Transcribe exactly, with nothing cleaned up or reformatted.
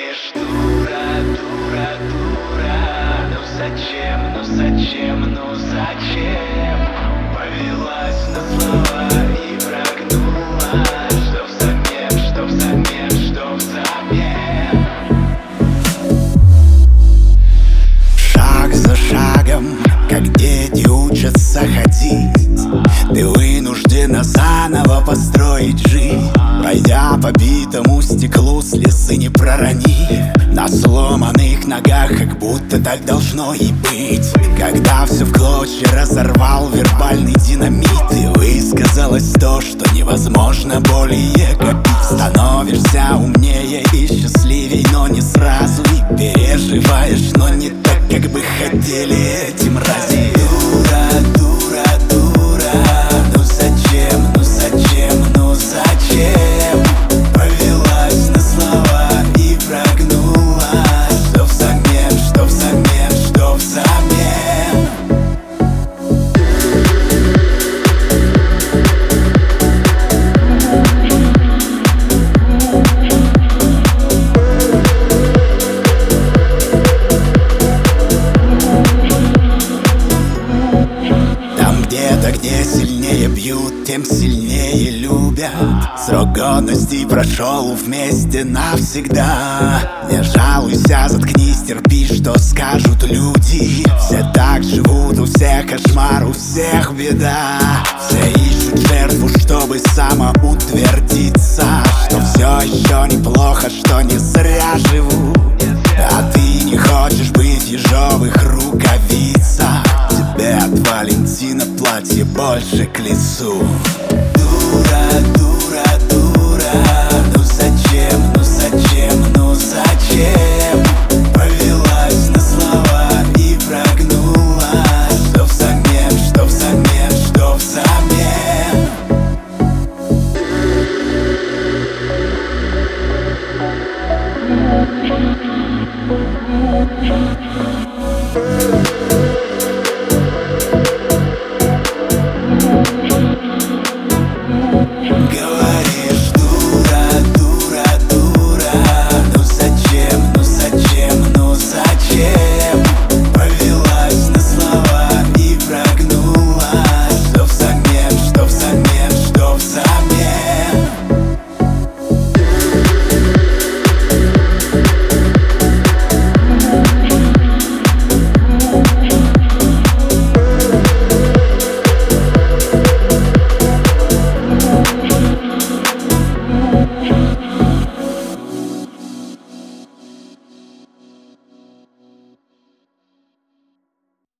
говоришь, дура, дура, дура. Ну зачем, ну зачем, ну зачем повелась на слова и прогнула? Что взамен, что взамен, что взамен? Шаг за шагом, как дети учатся ходить, ты вынуждена заново построить жизнь, пройдя по битому стеклу, слезы не проронив, на сломанных ногах, как будто так должно и быть. Когда все в клочья разорвал вербальный динамит, и высказалось то, что невозможно более копить. Становишься умнее и счастливей, но не сразу, и переживаешь, но не так, как бы хотели эти мрази. Дура, дура, дура, ну зачем, ну зачем, ну зачем повелась на слова и прогнула? Что взамен, что взамен, что взамен? Где-то, где сильнее бьют, тем сильнее любят. Срок годности прошел вместе навсегда. Не жалуйся, заткнись, терпи, что скажут люди. Все так живут, у всех кошмар, у всех беда. Все ищут жертву, чтобы самоутвердиться, что все еще неплохо, что не зря живу. А ты не хочешь быть в ежовых рукавицах. Тебе от Валентина платье больше к лицу. Дура, дура, дура, ну зачем, ну зачем, ну зачем повелась на слова и прогнула? Что взамен, что взамен, что взамен?